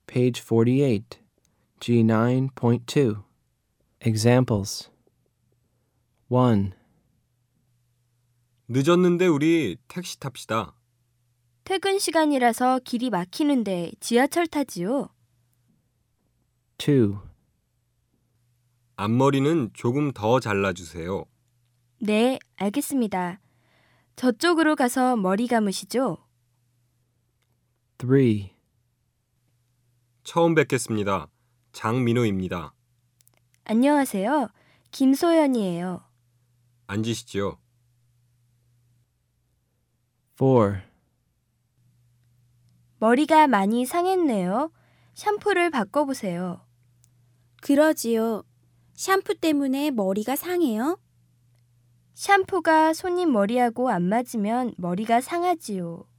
Page 48, G9.2. Examples. 1. 늦었는데 우리 택시 탑시다. 퇴근 시간이라서 길이 막히는데 지하철 타지요. 2. 앞머리는 조금 더 잘라주세요. 네, 알겠습니다. 저쪽으로 가서 머리 감으시죠. 3. 처음 뵙겠습니다. 장민호입니다. 안녕하세요. 김소연이에요. 앉으시지요. 4. 머리가 많이 상했네요. 샴푸를 바꿔보세요. 그러지요. 샴푸 때문에 머리가 상해요? 샴푸가 손님 머리하고 안 맞으면 머리가 상하지요.